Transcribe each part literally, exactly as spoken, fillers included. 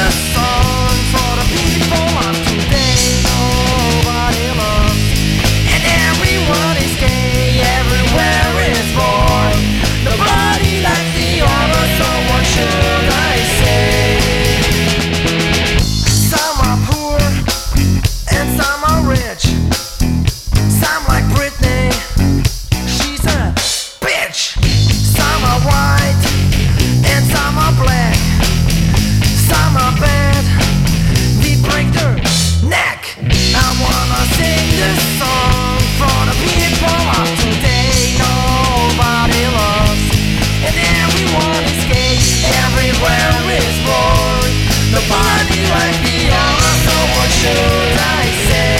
this song for the people of today. Nobody loves, and everyone is gay. Everywhere is born. Nobody likes the other, so what should I say? Some are poor and some are rich. Some like Britney, she's a bitch. Some are white and some are black. Some are bad, we break their neck. I wanna sing this song for the people of today. Nobody loves, and everyone is gay. Everywhere is born. Nobody like the other, so what should I say?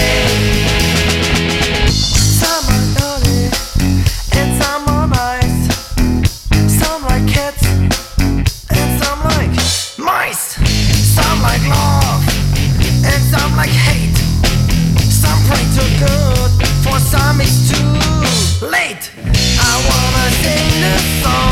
Some are naughty and some are nice. Some like cats and some like mice. Some like love and some like hate. Some pray to good, for some it's too late. I wanna sing this song